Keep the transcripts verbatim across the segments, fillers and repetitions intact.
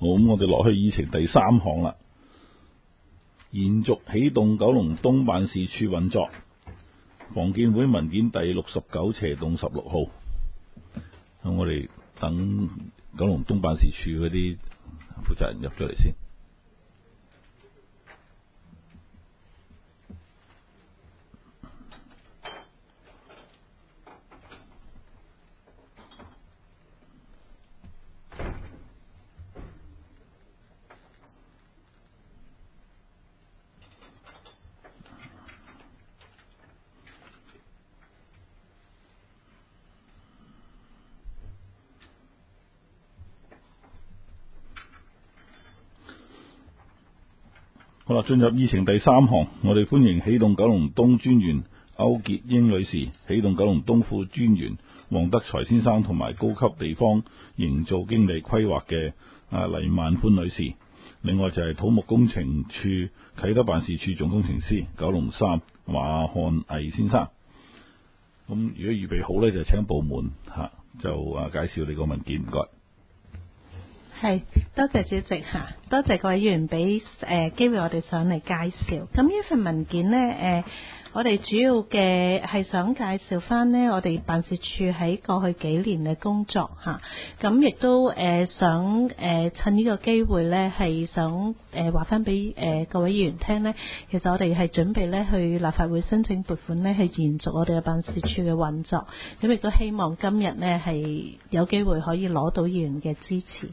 好，咁我哋落去議程第三項啦，延續起動九龍東辦事處運作，房建會文件第六十九斜棟十六號。咁我哋等九龍東辦事處嗰啲負責人入咗嚟先。好啦，進入議程第三項，我哋歡迎起動九龍東專員歐潔英女士、起動九龍東副專員黃德才先生同埋高級地方營造經理規劃嘅啊黎萬歡女士。另外就係土木工程處啟德辦事處總工程師九龍三馬漢毅先生。咁如果預備好呢，就請部門吓就啊介紹你個文件，唔該。 係，多謝主席嚇，多謝各位議員俾誒機會我哋上嚟介紹。咁呢份文件呢，誒、呃、我哋主要嘅係想介紹翻呢我哋辦事處喺過去幾年嘅工作嚇。咁亦都誒、呃、想誒、呃、趁呢個機會呢，係想誒話翻俾誒各位議員聽呢，其實我哋係準備呢去立法會申請撥款呢，係延續我哋嘅辦事處嘅運作。咁亦都希望今日呢係有機會可以攞到議員嘅支持。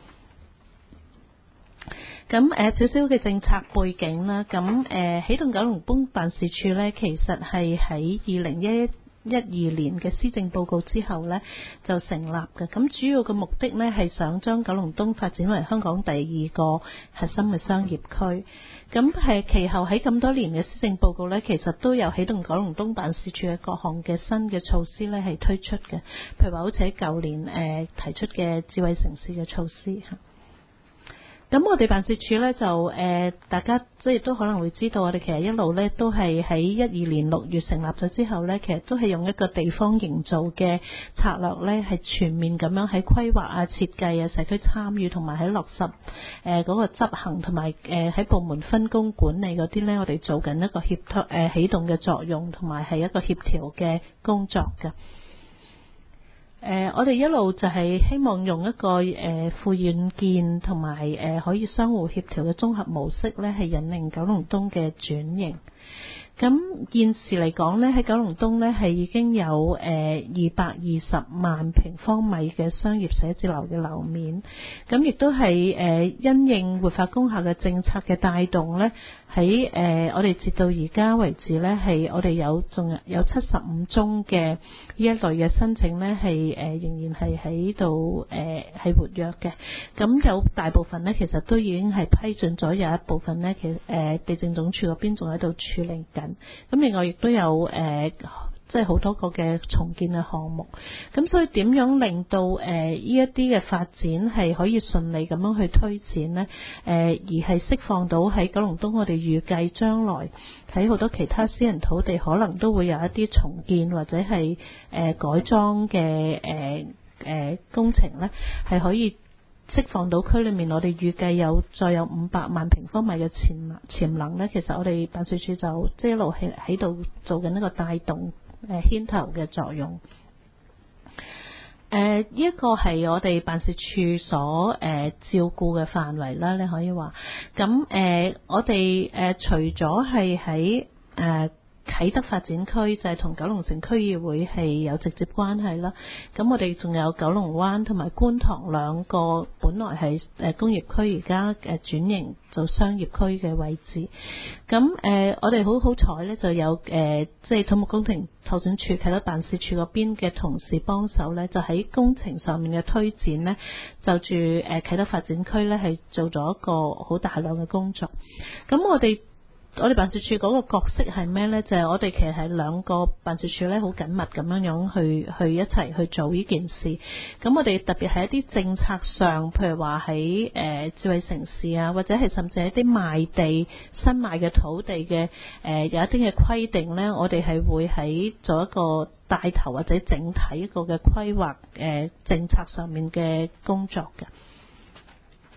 咁誒少少嘅政策背景啦，咁誒起動九龍東辦事處呢，其實係喺二零一一二年嘅施政報告之後呢就成立嘅。咁主要嘅目的呢係想將九龍東發展為香港第二個核心嘅商業區。咁係其後喺咁多年嘅施政報告呢，其實都有起動九龍東辦事處嘅各項嘅新嘅措施呢係推出嘅，譬如話好似喺舊年誒提出嘅智慧城市嘅措施嚇。咁我哋辦事處咧就誒、呃，大家即係都可能會知道，我哋其實一路咧都係喺一二年六月成立咗之後咧，其實都係用一個地方營造嘅策略咧，係全面咁樣喺規劃啊、設計啊、社區參與同埋喺落實誒嗰、呃那個執行同埋誒喺部門分工管理嗰啲咧，我哋做緊一個協調誒、呃、起動嘅作用，同埋係一個協調嘅工作㗎。誒、呃，我哋一路就係希望用一個誒富遠見同埋誒可以相互協調嘅綜合模式咧，係引領九龍東嘅轉型。咁現時嚟講咧，喺九龍東咧係已經有誒二百二十萬平方米嘅商業寫字樓嘅樓面，咁亦都係誒、呃、因應活化工廈嘅政策嘅帶動咧，喺誒、呃、我哋截到而家為止咧，係我哋有仲有七十五宗嘅呢一類嘅申請咧，係誒、呃、仍然係喺度誒係活躍嘅。咁有大部分咧，其實都已經係批准咗，有一部分咧，其實誒、呃、地政總署嗰邊仲喺度處理緊。咁另外亦都有誒、呃，即係好多個嘅重建嘅項目。咁所以點樣令到誒呢一啲嘅發展係可以順利咁樣去推展呢？誒、呃、而係釋放到喺九龍東，我哋預計將來喺好多其他私人土地可能都會有一啲重建或者係誒、呃、改裝嘅誒誒工程呢，係可以釋放到區裏面，我哋預計有再有五百萬平方米嘅潛潛能咧。其實我哋辦事處就即係一路喺喺度做緊一個帶動誒牽頭嘅作用。誒呢一個係我哋辦事處所誒、呃、照顧嘅範圍啦，你可以話。咁誒、呃、我哋誒、呃、除咗係喺誒啟德發展區就係同九龍城區議會係有直接關係啦。咁我哋仲有九龍灣同埋觀塘兩個本來係誒工業區，而家誒轉型做商業區嘅位置。咁誒、呃、我哋好好彩咧，就有誒即係土木工程拓展處啟德辦事處嗰邊嘅同事幫手咧，就喺工程上面嘅推展咧，就住誒啟德發展區咧係做咗一個好大量嘅工作。咁我哋我哋辦事處嗰個角色係咩呢？就係、是、我哋其實係兩個辦事處咧，好緊密咁樣樣去去一齊去做呢件事。咁我哋特別係一啲政策上，譬如話喺誒智慧城市啊，或者係甚至係一啲賣地新賣嘅土地嘅誒、呃、有一啲嘅規定呢，我哋係會喺做一個帶頭或者整體一個嘅規劃誒政策上面嘅工作嘅。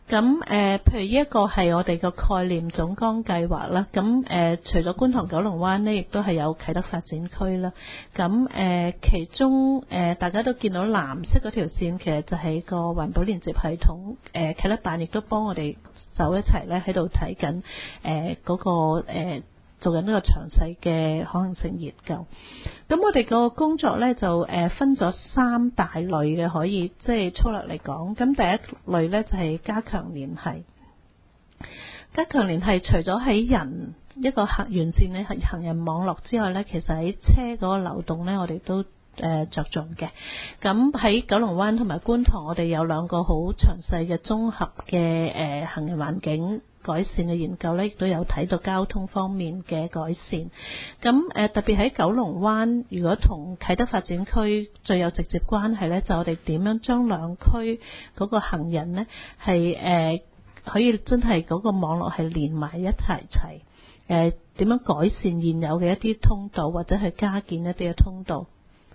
咁誒、呃，譬如呢一個係我哋個概念總綱計劃啦。咁誒、呃，除咗觀塘九龍灣呢，亦都係有啟德發展區啦。咁誒、呃，其中誒、呃、大家都見到藍色嗰條線，其實就係個環保連接系統。誒、呃，啟德辦亦都幫我哋手一齊咧喺度睇緊誒嗰個誒。呃做緊呢個詳細嘅可能性研究，咁我哋個工作呢，就誒分咗三大類嘅，可以即係粗略嚟講。咁第一類呢，就係加強聯繫，加強聯繫除咗喺人一個行完善嘅行人網絡之外呢，其實喺車嗰個流動呢，我哋都誒着重嘅。咁喺九龍灣同埋觀塘，我哋有兩個好詳細嘅綜合嘅誒行人環境改善嘅研究咧，亦都有睇到交通方面嘅改善。咁誒特別喺九龍灣，如果同啟德發展區最有直接關係咧，就我哋點樣將兩區嗰個行人呢係誒可以真係嗰個網絡係連埋一齊齊誒點樣改善現有嘅一啲通道，或者係加建一啲嘅通道。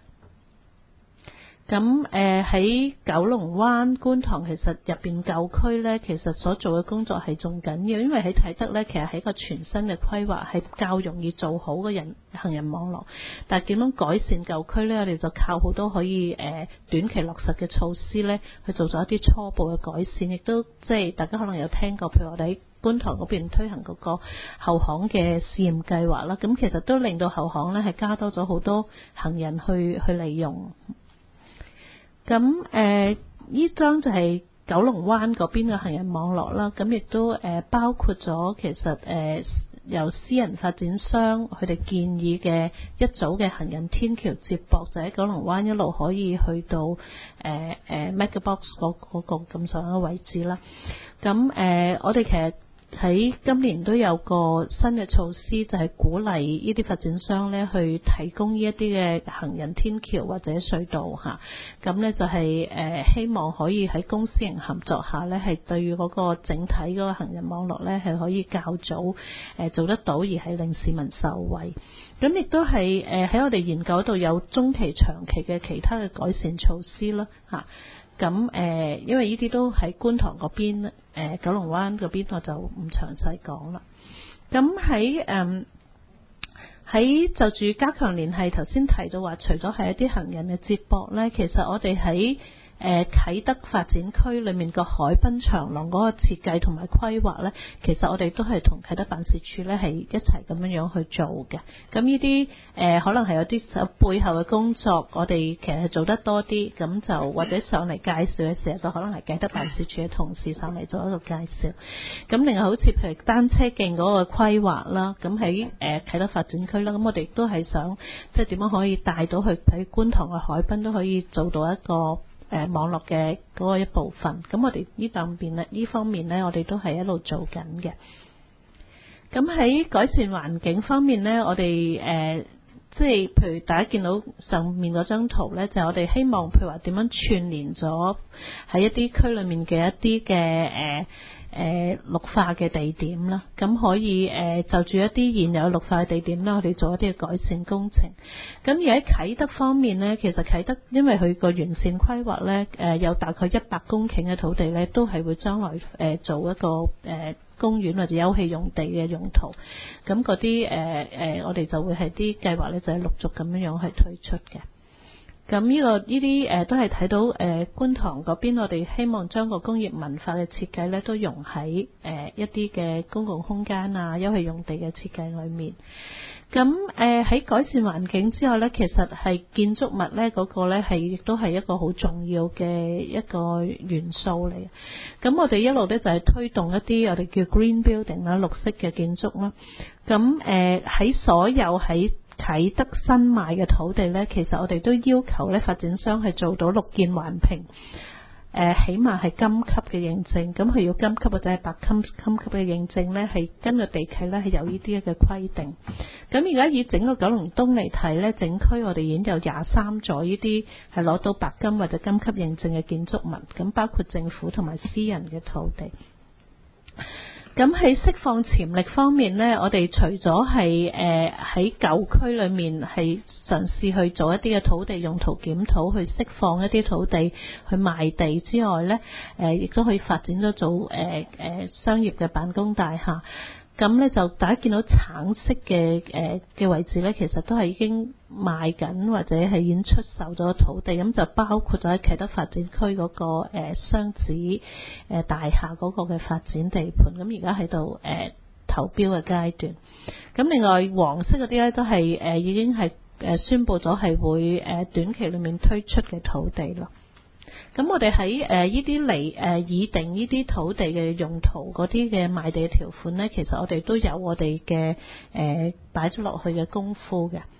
咁誒喺九龍灣、觀塘，其實入邊舊區呢，其實所做嘅工作係仲緊要，因為喺啟德呢，其實係一個全新嘅規劃，係較容易做好嘅人行人網絡。但係點樣改善舊區呢？我哋就靠好多可以誒、呃、短期落實嘅措施呢，去做咗一啲初步嘅改善，亦都即係大家可能有聽過，譬如我哋喺觀塘嗰邊推行嗰個後巷嘅試驗計劃啦。咁其實都令到後巷呢係加多咗好多行人去去利用。咁誒，呢張就係九龍灣嗰邊嘅行人網絡啦。咁亦都誒、呃、包括咗其實誒、呃、由私人發展商佢哋建議嘅一組嘅行人天橋接駁，就喺九龍灣一路可以去到誒誒、呃呃、MegaBox 嗰嗰個咁上下嘅位置啦。咁誒、呃，我哋其實喺今年都有個新嘅措施，就係、是、鼓勵呢啲發展商咧去提供呢一啲嘅行人天橋或者隧道嚇。咁咧就係、是、誒、呃、希望可以喺公私營合作下咧，係對嗰個整體嗰個行人網絡咧係可以較早誒、呃、做得到，而係令市民受惠。咁亦都係誒喺我哋研究度有中期、長期嘅其他嘅改善措施啦嚇。咁、啊、誒、呃，因為呢啲都喺觀塘嗰邊，誒、呃、九龍灣嗰邊我就唔詳細講啦。咁喺誒喺就住加強聯繫，頭先提到話，除咗係一啲行人嘅接駁咧，其實我哋喺誒啟德發展區裏面個海濱長廊嗰個設計同埋規劃咧，其實我哋都係同啟德辦事處咧係一齊咁樣樣去做嘅。咁呢啲誒可能係有啲背後嘅工作，我哋其實係做得多啲，咁就或者上嚟介紹嘅時候，就可能係啟德辦事處嘅同事上嚟做一個介紹。咁另外好似譬如單車徑嗰個規劃啦，咁喺誒啟德發展區啦，咁我哋都係想即係點樣可以帶到去喺觀塘嘅海濱都可以做到一個誒、呃、網絡嘅嗰個一部分。咁我哋呢兩邊咧，呢方面呢，我哋都係一路做緊嘅。咁喺改善環境方面呢，我哋誒、呃、即係譬如大家見到上面嗰張圖呢，就係、我哋希望譬如話點樣串聯咗喺一啲區裏面嘅一啲嘅誒誒綠化嘅地點啦，咁可以誒、呃、就住一啲現有綠化嘅地點啦，我哋做一啲嘅改善工程。咁而喺啟德方面呢，其實啟德因為佢個完善規劃呢，誒、呃、有大概一百公頃嘅土地呢，都係會將來誒、呃、做一個誒、呃、公園或者休憩用地嘅用途。咁嗰啲誒誒，我哋就會係啲計劃呢，就係陸續咁樣樣去推出嘅。咁呢、這個呢啲誒都係睇到誒、呃、觀塘嗰邊，我哋希望將個工業文化嘅設計咧，都融喺誒、呃、一啲嘅公共空間啊、休憩用地嘅設計裏面。咁誒喺改善環境之外咧，其實係建築物咧嗰、那個咧係亦都係一個好重要嘅一個元素嚟。咁我哋一路咧就係、是、推動一啲我哋叫 green building 啦，綠色嘅建築啦。咁誒喺所有喺啟德新買嘅土地呢，其實我哋都要求咧發展商係做到綠建環評，誒、呃、起碼係金級嘅認證。咁佢要金級或者係白金金級嘅認證呢，係根據地契呢係有呢啲嘅規定。咁而家以整個九龍東嚟睇呢，整區我哋已經有廿三座呢啲係攞到白金或者金級認證嘅建築物，咁包括政府同埋私人嘅土地。 咁喺釋放潛力方面呢，我哋除咗係誒喺舊區裏面係嘗試去做一啲嘅土地用途檢討，去釋放一啲土地去賣地之外呢，誒亦都可以發展咗做誒誒、呃、商業嘅辦公大廈。咁咧就大家見到橙色嘅誒嘅位置咧，其實都係已經賣緊或者係已經出售咗土地，咁就包括咗喺啟德發展區嗰個誒雙子誒大廈嗰個嘅發展地盤，咁而家喺度誒投標嘅階段。咁另外黃色嗰啲咧都係誒已經係誒宣佈咗係會誒短期裏面推出嘅土地咯。咁我哋喺誒呢啲嚟誒擬定呢啲土地嘅用途嗰啲嘅賣地條款呢，其實我哋都有我哋嘅誒擺咗落去嘅功夫嘅。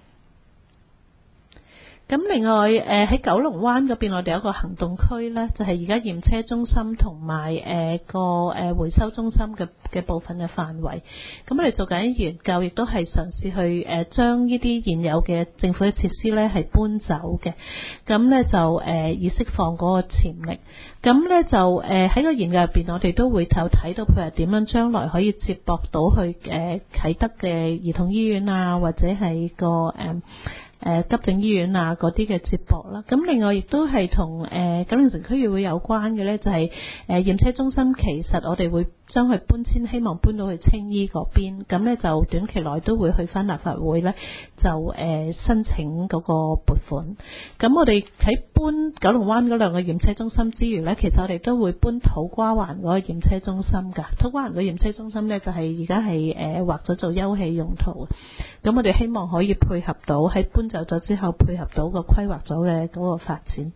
咁另外誒喺九龍灣嗰邊，我哋有一個行動區呢，就係而家驗車中心同埋誒個誒回收中心嘅嘅部分嘅範圍。咁我哋做緊研究，亦都係嘗試去誒將呢啲現有嘅政府嘅設施呢係搬走嘅。咁呢就誒以釋放嗰個潛力。咁呢就誒喺個研究入邊，我哋都會睇睇到，譬如點樣將來可以接駁到去誒啟德嘅兒童醫院啊，或者係個誒。誒急症醫院啊嗰啲嘅接駁啦，咁另外亦都係同誒九龍城區議會有關嘅咧，就係誒驗車中心，其實我哋會將佢搬遷，希望搬到去青衣嗰邊，咁咧就短期內都會去翻立法會咧，就誒申請嗰個撥款。咁我哋喺搬九龍灣嗰兩個驗車中心之餘咧，其實我哋都會搬土瓜灣嗰個驗車中心㗎。土瓜灣個驗車中心咧就係而家係誒劃咗做休憩用途，咁我哋希望可以配合到喺搬走咗之後，配合到個規劃咗嘅嗰個發展。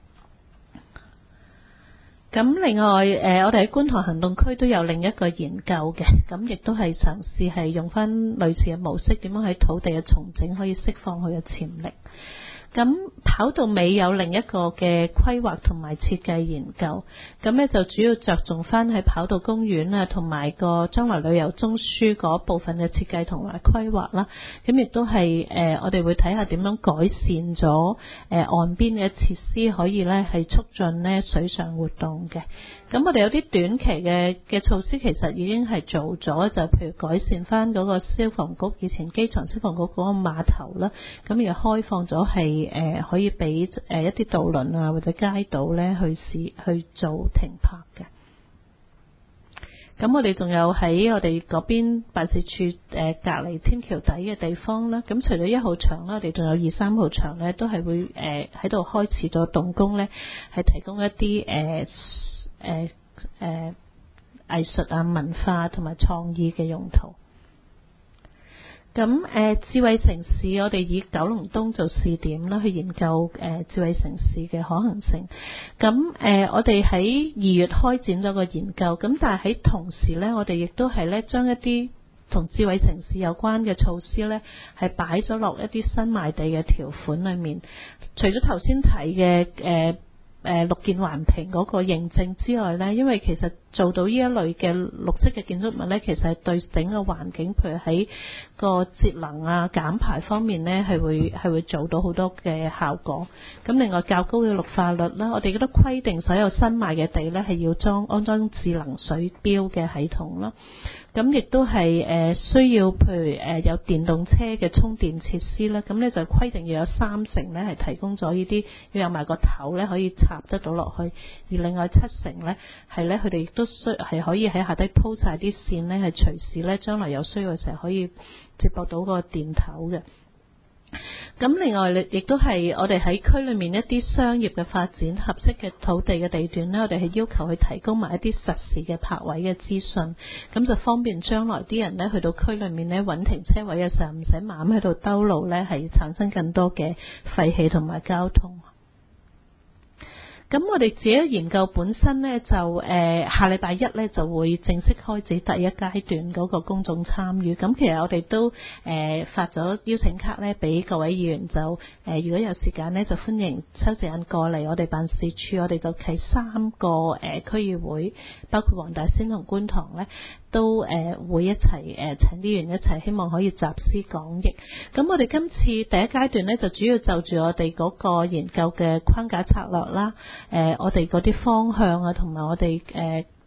咁另外誒，我哋喺觀塘行動區都有另一個研究嘅，咁亦都係嘗試係用翻類似嘅模式，點樣喺土地嘅重整可以釋放佢嘅潛力。咁跑道尾有另一個嘅規劃同埋設計研究，咁咧就主要着重翻喺跑道公園啊，同埋個將來旅遊中樞嗰部分嘅設計同埋規劃啦。咁亦都係誒，我哋會睇下點樣改善咗誒岸邊嘅設施，可以咧係促進咧水上活動嘅。咁我哋有啲短期嘅嘅措施，其實已經係做咗，就譬如改善翻嗰個消防局以前機場消防局嗰個碼頭啦，咁而開放咗係誒可以俾誒一啲渡輪啊或者街渡咧去試去做停泊嘅。咁我哋仲有喺我哋嗰邊辦事處誒隔離天橋底嘅地方啦。咁除咗一號場啦，我哋仲有二三號場咧，都係會誒喺度開始咗動工咧，係提供一啲誒誒誒藝術啊、文化同埋創意嘅用途。咁誒、呃、智慧城市，我哋以九龍東做試點啦，去研究誒、呃、智慧城市嘅可行性。咁誒、呃，我哋喺二月開展咗個研究，咁但係喺同時咧，我哋亦都係咧將一啲同智慧城市有關嘅措施咧，係擺咗落一啲新賣地嘅條款裏面。除咗頭先提嘅誒。呃誒綠建環評嗰個認證之外呢，因為其實做到呢一類嘅綠色嘅建築物呢，其實係對整個環境，譬如喺個節能啊、減排方面呢，係會係會做到好多嘅效果。咁另外較高嘅綠化率啦，我哋覺得規定所有新賣嘅地呢，係要裝安裝智能水錶嘅系統啦。咁亦都係誒需要，譬如誒有電動車嘅充電設施啦。咁咧就規定要有三成咧係提供咗呢啲，要有埋個頭咧可以插得到落去。而另外七成咧係咧佢哋亦都需係可以喺下低鋪晒啲線咧，係隨時咧將來有需要嘅時候可以接駁到個電頭嘅。咁另外亦都係我哋喺區裏面一啲商業嘅發展合適嘅土地嘅地段呢，我哋係要求去提供埋一啲實時嘅泊位嘅資訊，咁就方便將來啲人呢去到區裏面呢揾停車位嘅時候唔使猛喺度兜路呢，係產生更多嘅廢氣同埋交通。咁我哋自己研究本身呢，就誒、呃、下禮拜一呢就會正式開始第一階段嗰個公眾參與。咁其實我哋都誒、呃、發咗邀請卡呢俾各位議員，就誒、呃、如果有時間呢，就歡迎抽時間過嚟我哋辦事處。我哋就喺三個誒、呃、區議會，包括黃大仙同觀塘呢，都誒、呃、會一齊誒、呃、請啲員一齊，希望可以集思廣益。咁我哋今次第一階段呢，就主要就住我哋嗰個研究嘅框架策略啦。誒、呃，我哋嗰啲方向啊，同埋我哋誒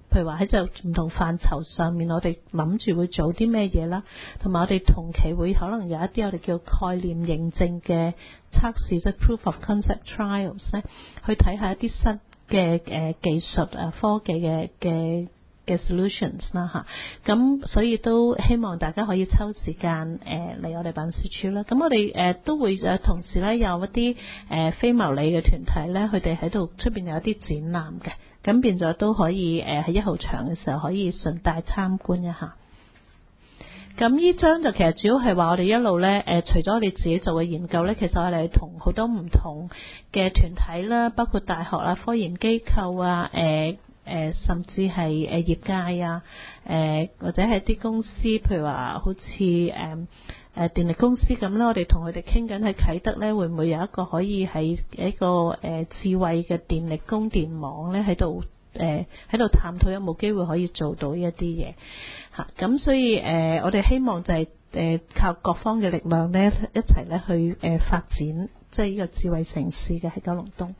譬如話喺就唔同範疇上面，我哋諗住會做啲咩嘢啦，同埋我哋同期會可能有一啲我哋叫概念認證嘅測試，即係 proof of concept trials 咧，去睇下一啲新嘅誒技術啊科技嘅嘅嘅 solutions 啦嚇。咁所以都希望大家可以抽時間誒嚟我哋辦事處啦。咁我哋誒都會誒同時咧有一啲誒非牟利嘅團體咧，佢哋喺度出邊有一啲展覽嘅，咁變咗都可以誒喺一號場嘅時候可以順帶參觀一下。咁呢張就其實主要係話我哋一路咧誒，除咗我哋自己做嘅研究咧，其實我哋同好多唔同嘅團體啦，包括大學啊、科研機構啊、誒、呃、誒甚至係誒業界啊、誒、呃、或者係啲公司，譬如話好似誒誒電力公司咁啦，我哋同佢哋傾緊喺啟德咧，會唔會有一個可以喺一個誒、呃、智慧嘅電力供電網咧喺度？誒喺度探討有冇機會可以做到一啲嘢嚇，咁所以誒、呃、我哋希望就係、是、誒、呃、靠各方嘅力量咧一齊咧去誒、呃、發展，即係呢個智慧城市嘅喺九龍東。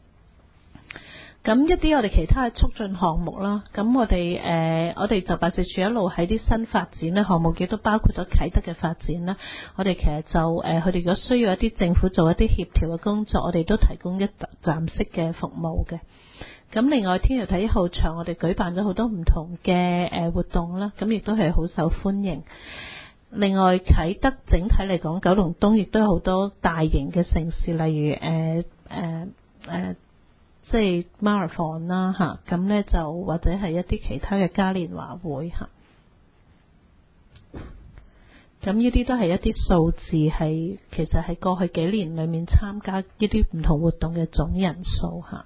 咁一啲我哋其他嘅促進項目啦，咁我哋誒、呃、我哋就辦事處一路喺啲新發展咧項目，亦都包括咗啟德嘅發展啦。我哋其實就誒佢哋如果需要一啲政府做一啲協調嘅工作，我哋都提供一站式嘅服務嘅。咁另外天橋體一號場，我哋舉辦咗好多唔同嘅誒活動啦，咁亦都係好受歡迎。另外啟德整體嚟講，九龍東亦都有好多大型嘅盛事，例如誒誒誒，即係 marathon 啦嚇，咁咧就或者係一啲其他嘅嘉年華會嚇。咁呢啲都係一啲數字，係其實係過去幾年裡面參加呢啲唔同活動嘅總人數嚇。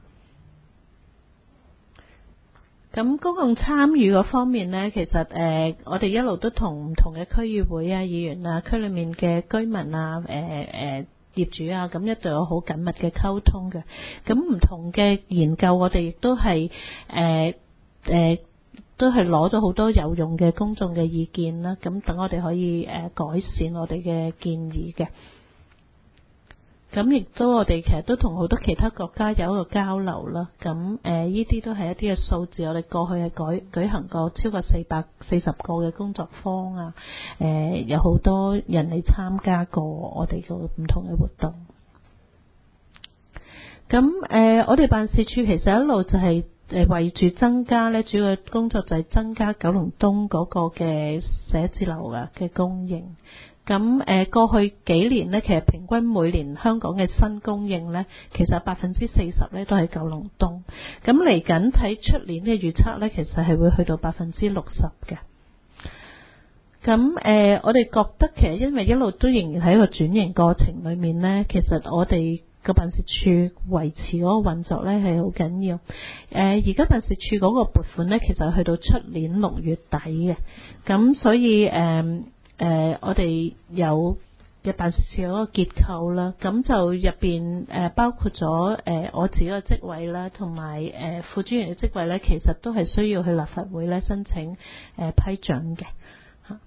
咁公共參與嗰方面呢，其實誒、呃、我哋一路都同唔同嘅區議會啊、議員啊、區裏面嘅居民啊、誒、呃、誒業主啊，咁一度有好緊密嘅溝通嘅。咁唔同嘅研究，我哋亦都係誒誒都係攞咗好多有用嘅公眾嘅意見啦。咁等我哋可以誒、呃、改善我哋嘅建議嘅。咁亦都我哋其實都同好多其他國家有一個交流啦。咁誒呢啲都係一啲嘅數字，我哋過去係舉舉行過超過四百四十個嘅工作坊啊。誒、呃、有好多人嚟參加過我哋個唔同嘅活動。咁誒、呃、我哋辦事處其實一路就係誒為住增加咧，主要嘅工作就係增加九龍東嗰個嘅寫字樓啊嘅供應。咁誒過去幾年呢，其實平均每年香港嘅新供應呢，其實百分之四十呢都係九龍東。咁嚟緊睇出年嘅預測呢，其實係會去到百分之六十嘅。咁誒、呃，我哋覺得其實因為一路都仍然喺一個轉型過程裏面呢，其實我哋個辦事處維持嗰個運作呢係好緊要。誒而家辦事處嗰個撥款呢，其實去到出年六月底嘅。咁所以誒。呃誒、呃，我哋有嘅辦事處嗰個結構啦，咁就入邊誒包括咗誒、呃、我自己嘅職位啦，同埋誒副專員嘅職位咧，其實都係需要去立法會咧申請誒、呃、批准嘅嚇。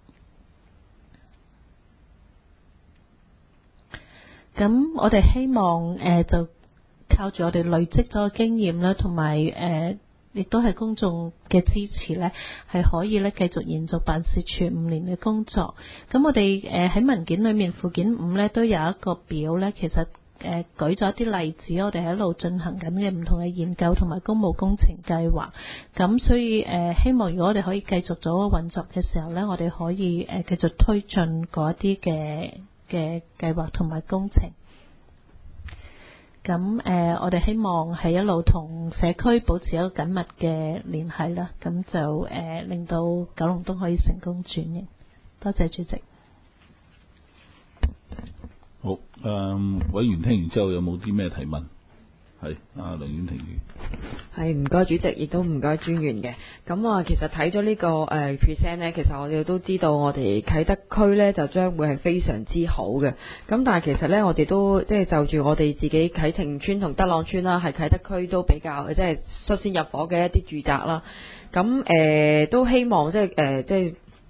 咁我哋希望誒、呃、就靠住我哋累積咗嘅經驗啦，同埋誒。亦都係公眾嘅支持呢，係可以咧繼續延續辦事處五年嘅工作。咁我哋誒喺文件裏面附件五呢都有一個表呢，其實誒、呃、舉咗一啲例子，我哋喺一路進行緊嘅唔同嘅研究同埋公務工程計劃。咁所以誒、呃、希望如果我哋可以繼續做個運作嘅時候呢，我哋可以誒繼續推進嗰一啲嘅嘅計劃同埋工程。咁誒、呃，我哋希望係一路同社區保持一個緊密嘅聯繫啦，咁就誒、呃、令到九龍東可以成功轉型。多謝主席。 好，誒、呃，委員聽完之後有冇啲咩提問？係阿梁婉婷議員。 係，唔該主席，亦都唔該專員嘅。咁啊，其實睇咗呢個誒 present 呢，其實我哋都知道我哋啟德區呢就將會係非常之好嘅。咁但係其實呢，我哋都即係就住我哋自己啟晴邨同德朗邨啦，係啟德區都比較即係率先入伙嘅一啲住宅啦。咁誒、呃、都希望即係誒即係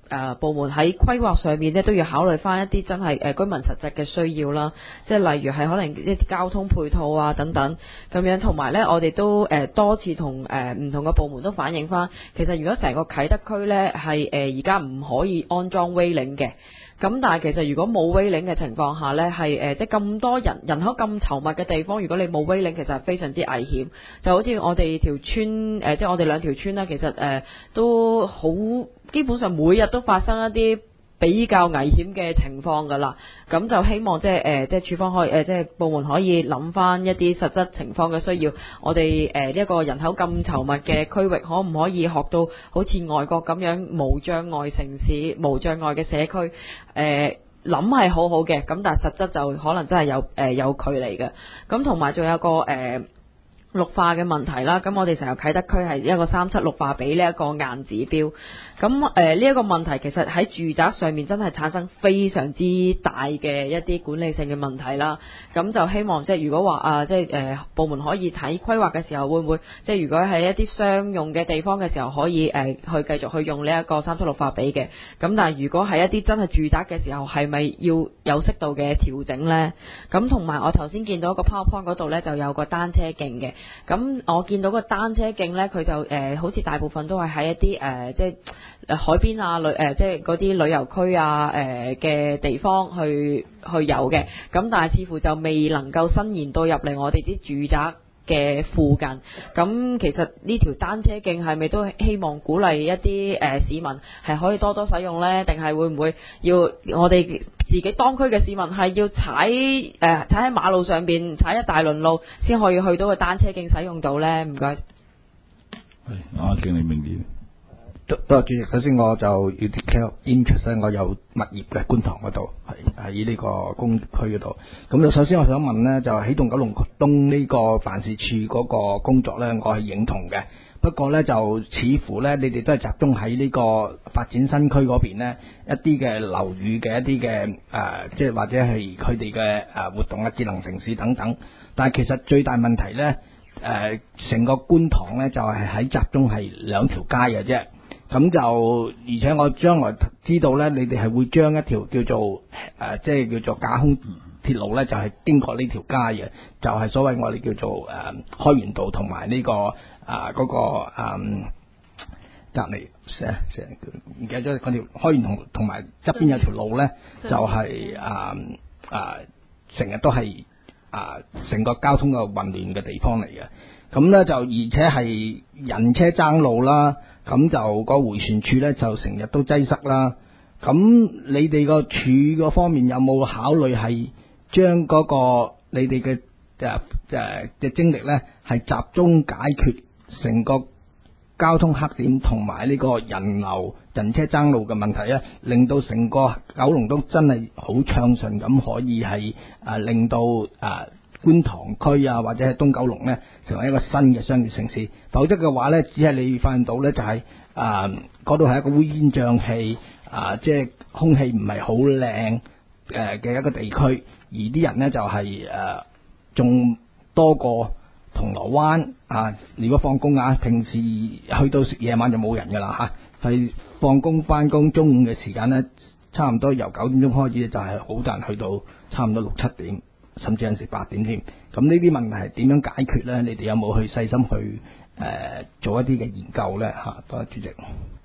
誒部門喺規劃上面咧都要考慮翻一啲真係誒居民實際嘅需要啦，即係例如係可能一啲交通配套啊等等咁樣，同埋咧我哋都誒多次同誒唔同嘅部門都反映翻，其實如果成個啟德區咧係誒而家唔可以安裝 railing 嘅。咁但係其實如果冇 railing 嘅情況下呢，係誒即係咁多人人口咁稠密嘅地方，如果你冇 railing，其實係非常之危險。就好似我哋條村誒，即係我哋兩條村啦，其實誒都好基本上每日都發生一啲比較危險嘅情況㗎啦。咁就希望即係誒即係處方可以誒即係部門可以諗翻一啲實質情況嘅需要，我哋誒呢一個人口咁稠密嘅區域，可唔可以學到好似外國咁樣無障礙城市、無障礙嘅社區？誒諗係好好嘅，咁但係實質就可能真係有誒、呃、有距離嘅。咁同埋仲有個誒、呃綠化嘅問題啦，咁我哋成日啟德區係一個三七綠化比呢一個硬指標，咁誒呢一個問題其實喺住宅上面真係產生非常之大嘅一啲管理性嘅問題啦。咁就希望即係如果話啊，即係誒部門可以睇規劃嘅時候，會唔會即係如果喺一啲商用嘅地方嘅時候，可以誒、呃、去繼續去用呢一個三七綠化比嘅？咁但係如果係一啲真係住宅嘅時候，係咪要有適度嘅調整呢？咁同埋我頭先見到個 PowerPoint 嗰度呢，就有個單車徑嘅。咁我見到個單車徑呢，佢就誒、呃、好似大部分都係喺一啲誒、呃、即係海邊啊旅誒、呃、即係嗰啲旅遊區啊誒嘅、呃、地方去去有嘅。咁但係似乎就未能夠伸延到入嚟我哋啲住宅嘅附近。咁其實呢條單車徑係咪都希望鼓勵一啲誒、呃、市民係可以多多使用呢？定係會唔會要我哋自己當區嘅市民係要踩誒、呃、踩喺馬路上邊踩一大輪路先可以去到個單車徑使用到呢？唔該。 係阿經理明啲。 多謝主席。首先我就要 declare interest， 我有物業嘅觀塘嗰度，係喺呢個工區嗰度。咁首先我想問呢，就起動九龍東呢個辦事處嗰個工作呢，我係認同嘅。不過呢，就似乎呢，你哋都係集中喺呢個發展新區嗰邊呢，一啲嘅樓宇嘅一啲嘅誒，即係或者係佢哋嘅誒活動啊、智能城市等等。但係其實最大問題呢，誒、呃、成個觀塘呢，就係、是、喺集中係兩條街嘅啫。咁就而且我將來知道呢，你哋係會將一條叫做誒、呃，即係叫做架空鐵路呢，就係、是、經過呢條街嘅，就係、是、所謂我哋叫做誒、呃、開源道同埋呢個啊嗰、呃那個誒隔離成成唔記得咗嗰條開源同同埋側邊有條路呢，就係誒誒成日都係啊成個交通嘅混亂嘅地方嚟嘅。咁呢，就而且係人車爭路啦。咁就個迴旋處咧就成日都擠塞啦。咁你哋個處嗰方面有冇考慮係將嗰個你哋嘅誒誒嘅精力咧係集中解決成個交通黑點同埋呢個人流人車爭路嘅問題咧，令到成個九龍東真係好暢順咁，可以係誒令到誒觀塘區啊，或者係東九龍呢，成為一個新嘅商業城市。否則嘅話呢，只係你發現到呢，就係啊嗰度係一個烏煙瘴氣啊，即係空氣唔係好靚誒嘅一個地區，而啲人呢，就係誒仲多過銅鑼灣啊。如果放工啊，平時去到夜晚就冇人噶啦嚇，係放工翻工中午嘅時間呢，差唔多由九點鐘開始就係好多人去到差唔多六七點。甚至有陣時八點添，咁呢啲問題係點樣解決呢？你哋有冇去細心去誒、呃、做一啲嘅研究呢？嚇，多謝主席。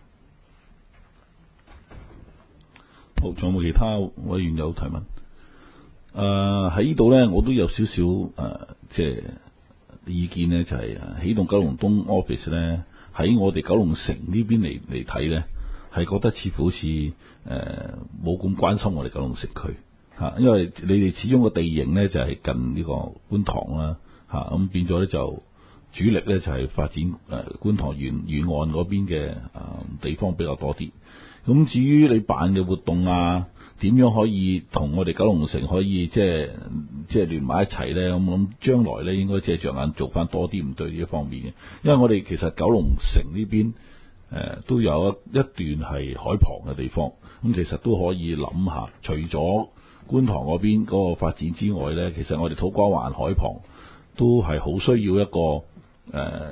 好，仲有冇其他委員有提問？誒喺呢度呢，我都有少少誒、呃，即係意見呢，就係、是、起動九龍東 office 呢，喺我哋九龍城呢邊嚟嚟睇呢，係覺得似乎好似誒冇咁關心我哋九龍城區。嚇，因為你哋始終個地形咧就係近呢個觀塘啦，嚇咁變咗咧就主力咧就係發展誒觀塘沿沿岸嗰邊嘅誒地方比較多啲。咁至於你辦嘅活動啊，點樣可以同我哋九龍城可以即係即係聯埋一齊咧？咁咁將來咧應該即係着眼做翻多啲唔對呢一方面嘅，因為我哋其實九龍城呢邊誒都有一一段係海旁嘅地方，咁其實都可以諗下，除咗觀塘嗰邊嗰個發展之外呢，其實我哋土瓜灣海旁都係好需要一個誒、呃，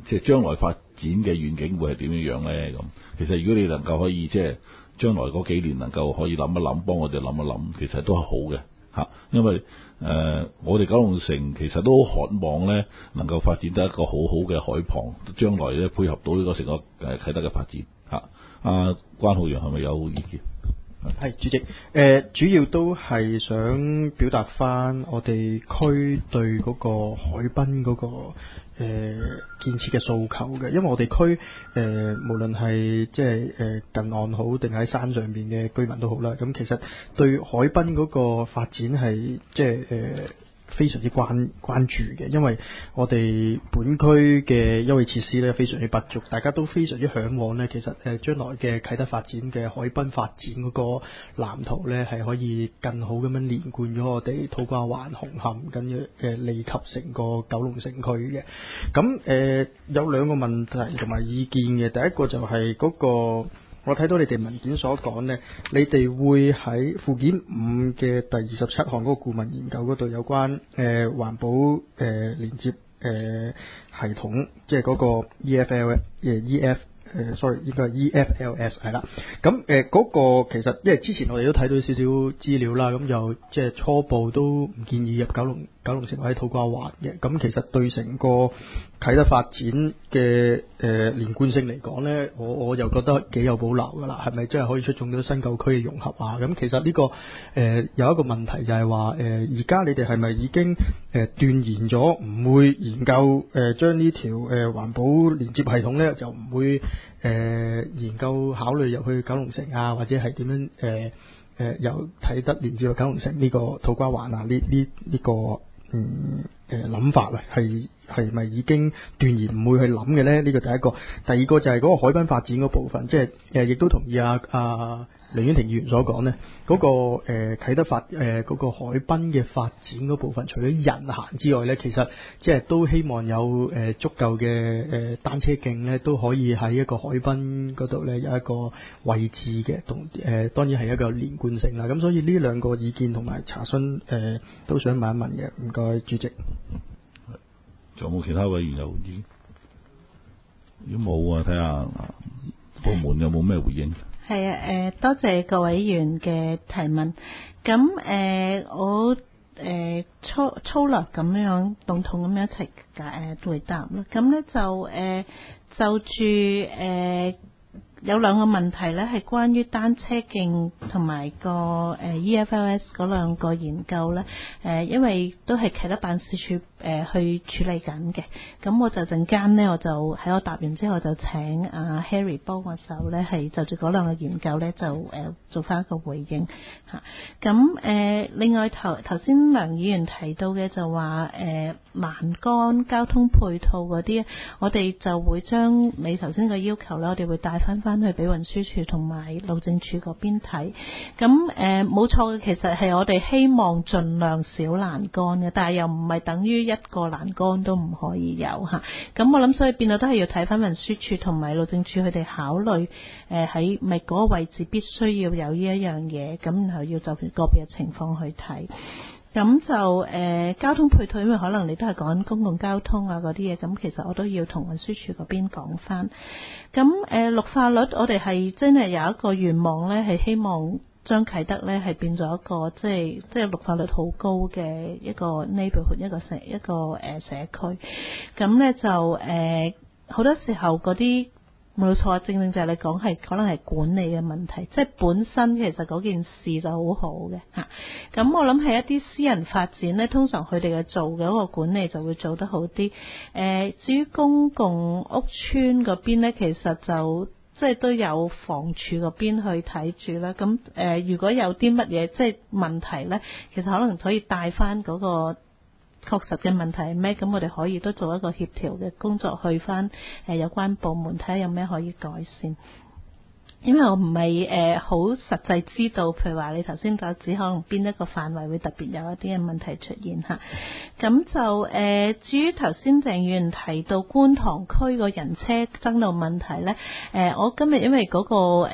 即係將來發展嘅願景會係點樣樣咧？咁其實如果你能夠可以即係將來嗰幾年能夠可以諗一諗，幫我哋諗一諗，其實都係好嘅嚇。因為誒、呃，我哋九龍城其實都好渴望咧，能夠發展得一個好好嘅海旁，將來咧配合到呢個成個誒啟德嘅發展嚇。阿、啊、關浩陽係咪有意見？ 係主席，誒、呃、主要都係想表達翻我哋區對嗰個海濱嗰、嗰個誒、呃、建設嘅訴求嘅，因為我哋區誒無論係即係誒近岸好定喺山上邊嘅居民都好啦，咁其實對海濱嗰個發展係即係誒。呃非常之關關注嘅，因為我哋本區嘅優惠設施咧非常之不足，大家都非常之嚮往咧。其實誒將來嘅啟德發展嘅海濱發展嗰個藍圖咧，係可以更好咁樣連貫咗我哋土瓜灣、紅磡跟住誒利及成個九龍城區嘅。咁誒、呃、有兩個問題同埋意見嘅，第一個就係嗰、嗰個。我睇到你哋文件所講呢，你哋會喺附件五嘅第二十七項嗰個顧問研究嗰度有關誒環、呃、保誒、呃、連接誒、呃、系統，即係嗰個 E F L 誒 E F 誒 sorry 應該係 E F L S 係啦。咁誒嗰個其實因為之前我哋都睇到少少資料啦，咁就即係初步都唔建議入九龍九龍城或者土瓜灣嘅。咁其實對成個啟德發展嘅誒、呃、連貫性嚟講呢，我我又覺得幾有保留㗎啦。係咪真係可以出眾到新舊區嘅融合啊？咁其實呢、這個誒、呃、有一個問題就係話誒，而、呃、家你哋係咪已經誒、呃、斷言咗唔會研究誒、呃、將呢條誒環保連接系統呢，就唔會誒、呃、研究考慮入去九龍城啊，或者係點樣誒誒由啟德連接到九龍城呢、這個土瓜灣啊呢呢呢個嗯誒諗、呃、法啊係。係咪已經斷言唔會去諗嘅呢？呢個第一個，第二個就係嗰個海濱發展嗰部分，即係誒，亦都同意阿阿梁婉婷議員所講呢嗰、嗰個誒、呃、啟德發誒嗰、呃嗰個海濱嘅發展嗰部分，除咗人行之外呢，其實即係都希望有誒、呃、足夠嘅誒、呃、單車徑呢，都可以喺一個海濱嗰度呢有一個位置嘅，同誒、呃、當然係一個連貫性啦。咁所以呢兩個意見同埋查詢誒、呃、都想問一問嘅，唔該主席。 仲有冇其他委員有意見？如果冇啊，睇下部門有冇咩回應。 係啊，誒、呃、多謝各位議員嘅提問。咁誒、呃、我誒、呃、粗粗略咁樣籠統咁樣一齊解誒回答啦。咁咧就誒、呃、就住誒。呃有兩個問題咧，係關於單車徑同埋個誒 E F L S 嗰兩個研究咧。誒，因為都係啟德辦事處誒去處理緊嘅。咁我就陣間咧，我就喺我答完之後，就請阿 Harry 幫我手咧，係就住嗰兩個研究咧，就誒做翻一個回應嚇。咁誒，另外頭頭先梁議員提到嘅就話誒欄杆交通配套嗰啲，我哋就會將你頭先嘅要求咧，我哋會帶翻翻去俾運輸署同埋路政署嗰邊睇。咁誒冇錯嘅，其實係我哋希望盡量少欄杆嘅，但係又唔係等於一個欄杆都唔可以有嚇。咁我諗所以變到都係要睇翻運輸署同埋路政署佢哋考慮誒喺咪嗰個位置必須要有呢一樣嘢，咁然後要就個別嘅情況去睇。咁就誒、呃、交通配套，因為可能你都係講公共交通啊嗰啲嘢，咁其實我都要同運輸署嗰邊講翻。咁誒、呃、綠化率，我哋係真係有一個願望咧，係希望將啟德咧係變咗一個即係即係綠化率好高嘅一個 neighborhood 一個社一個誒、呃、社區。咁咧就誒好、呃、多時候嗰啲。冇錯，正正就係你講係可能係管理嘅問題，即係本身其實嗰件事就好好嘅嚇。咁我諗係一啲私人發展咧，通常佢哋嘅做嘅嗰個管理就會做得好啲。誒、呃，至於公共屋邨嗰邊咧，其實就即係都有房署嗰邊去睇住啦。咁誒、呃，如果有啲乜嘢即係問題咧，其實可能可以帶翻嗰個。確實嘅問題係咩？咁我哋可以都做一個協調嘅工作，去翻誒有關部門睇下有咩可以改善。因為我唔係誒好實際知道，譬如話你頭先就指可能邊一個範圍會特別有一啲嘅問題出現嚇。咁就誒、呃、至於頭先鄭議員提到觀塘區個人車爭路問題咧，誒、呃、我今日因為嗰、那個誒。呃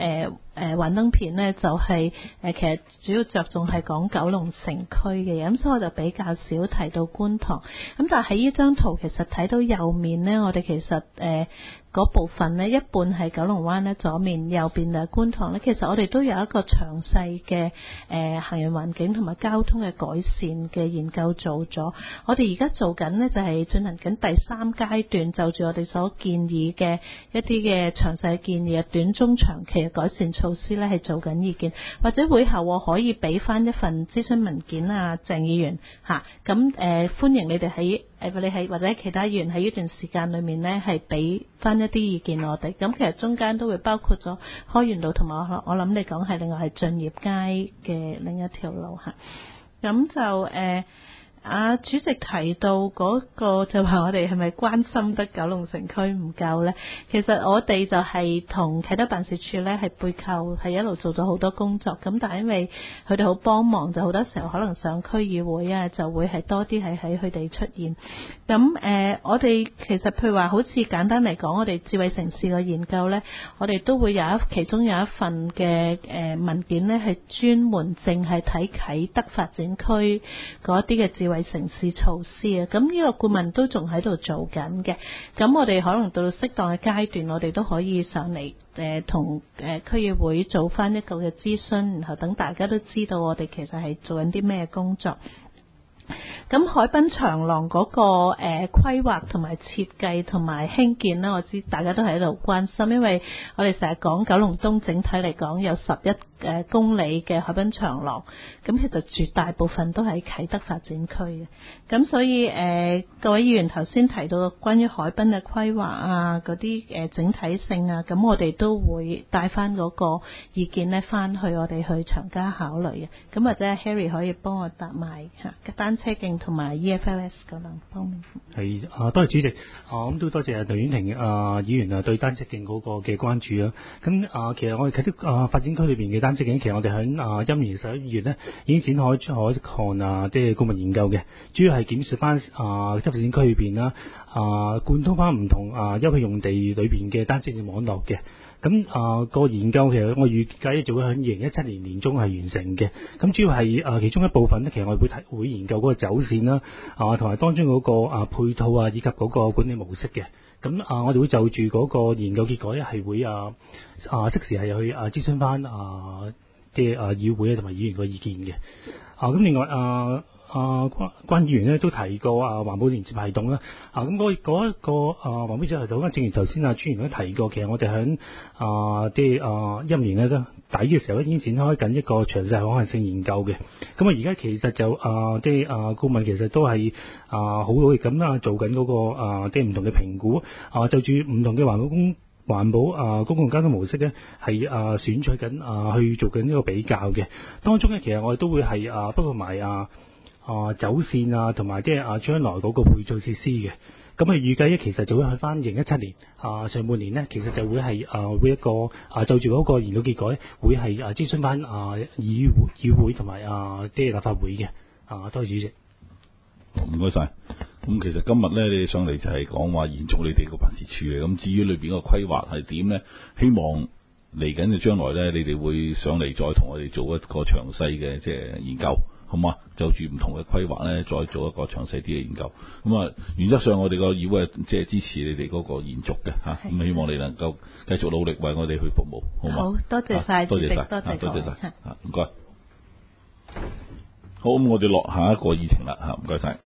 誒幻燈片呢，就係、是、誒其實主要着重係講九龍城區嘅嘢，咁所以我就比較少提到觀塘。咁但係喺呢張圖其實睇到右面呢，我哋其實誒嗰、呃、部分呢，一半係九龍灣呢，左面右邊就係觀塘呢。其實我哋都有一個詳細嘅誒行人環境同埋交通嘅改善嘅研究做咗。我哋而家做緊呢，就係進行緊第三階段，就住我哋所建議嘅一啲嘅詳細建議，短中長期嘅改善措施咧，係做緊意見，或者會後我可以俾翻一份諮詢文件啊，鄭議員嚇，咁、啊、誒、呃、歡迎你哋喺誒你喺或者其他議員喺呢段時間裏面呢，係俾翻一啲意見我哋。咁其實中間都會包括咗開源道同埋我我諗你講係另外係駿業街嘅另一條路嚇。咁、啊、就誒。呃啊，主席提到嗰個就話我哋係咪關心得九龍城區唔夠呢？其實我哋就係同啟德辦事處呢係背靠係一路做咗好多工作，咁但係因為佢哋好幫忙，就好多時候可能上區議會啊，就會係多啲係喺佢哋出現。咁誒、呃，我哋其實譬如話好似簡單嚟講，我哋智慧城市嘅研究呢，我哋都會有一其中有一份嘅誒、呃、文件呢，係專門淨係睇啟德發展區嗰啲嘅智慧為城市措施啊，咁呢個顧問都仲喺度做緊嘅，咁我哋可能到適當嘅階段，我哋都可以上嚟誒同誒區議會做翻一個嘅諮詢，然後等大家都知道我哋其實係做緊啲咩工作。咁海濱長廊嗰、那個誒、呃、規劃同埋設計同埋興建呢，我知大家都喺度關心，因為我哋成日講九龍東整體嚟講有十一誒公里嘅海濱長廊，咁其實絕大部分都喺啟德發展區嘅，咁所以誒、呃、各位議員頭先提到關於海濱嘅規劃啊，嗰啲誒整體性啊，咁我哋都會帶翻嗰個意見呢翻去我哋去長加考慮嘅，咁或者 Harry 可以幫我答埋嚇單車徑同埋 E F L S 嗰兩方面。係啊，多謝主席啊，咁都多謝鄧婉婷啊議員啊對單車徑嗰個嘅關注啊。咁啊，其實我哋啟德啊發展區裏邊嘅單車徑，其實我哋喺啊今年十一月呢已經展開咗一項啊即係顧問研究嘅，主要係檢視翻啊即係發展區裏邊啦啊貫通翻唔同啊休憩用地裏邊嘅單車徑網絡嘅。咁啊、個研究其實我預計就會喺二零一七年年中係完成嘅。咁主要係啊其中一部分咧，其實我哋會睇會研究嗰個走線啦，啊同埋當中嗰個啊配套啊以及嗰個管理模式嘅。咁啊我哋會就住嗰個研究結果咧係會啊啊即時係去啊諮詢翻啊嘅啊議會同埋議員個意見嘅。啊咁另外啊。啊關關議員咧都提過啊環保連接系統啦，啊咁嗰嗰一個啊環保連接系統咧，正如頭先啊專員都提過，其實我哋喺啊啲啊一年咧都底嘅時候咧已經展開緊一個詳細可行性研究嘅。咁啊而家其實就啊啲啊顧問其實都係啊好努力咁啊做緊嗰個啊啲唔同嘅評估啊，就住唔同嘅環保公環保啊公共交通模式咧係啊選取緊啊去做緊呢個比較嘅。當中咧其實我哋都會係啊包括埋啊。啊走線啊，同埋即係啊將來嗰個配套設施嘅，咁啊預計咧其實就會去翻二零一七年啊上半年呢，其實就會係啊會一個啊就住嗰個研究結果咧，會係啊諮詢翻啊議會議會同埋啊即係立法會嘅啊，多謝主席。 唔該晒。咁其實今日咧，你哋上嚟就係講話延續你哋個辦事處嘅，咁至於裏邊個規劃係點咧？希望嚟緊嘅將來咧，你哋會上嚟再同我哋做一個詳細嘅即係研究。好嘛？就住唔同嘅規劃咧，再做一個詳細啲嘅研究。咁啊，原則上我哋個議會即係支持你哋嗰個延續嘅嚇。咁希望你能夠繼續努力為我哋去服務，好嘛？ 好多謝晒， 多謝晒， 多謝多謝晒，唔該。好，咁我哋落下一個議程啦嚇，唔該晒。